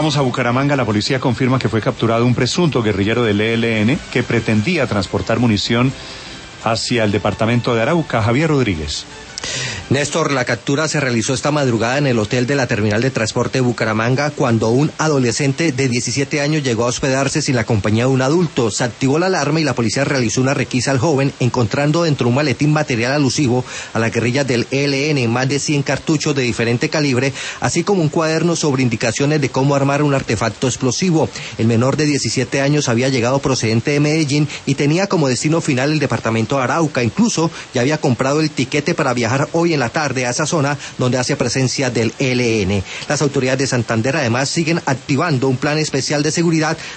Vamos a Bucaramanga. La policía confirma que fue capturado un presunto guerrillero del ELN que pretendía transportar munición hacia el departamento de Arauca. Javier Rodríguez. Néstor, la captura se realizó esta madrugada en el hotel de la terminal de transporte de Bucaramanga cuando un adolescente de 17 años llegó a hospedarse sin la compañía de un adulto. Se activó la alarma y la policía realizó una requisa al joven, encontrando dentro de un maletín material alusivo a la guerrilla del ELN, más de 100 cartuchos de diferente calibre, así como un cuaderno sobre indicaciones de cómo armar un artefacto explosivo. El menor de 17 años había llegado procedente de Medellín y tenía como destino final el departamento de Arauca. Incluso ya había comprado el tiquete para viajar hoy en la tarde a esa zona donde hace presencia del ELN. Las autoridades de Santander además siguen activando un plan especial de seguridad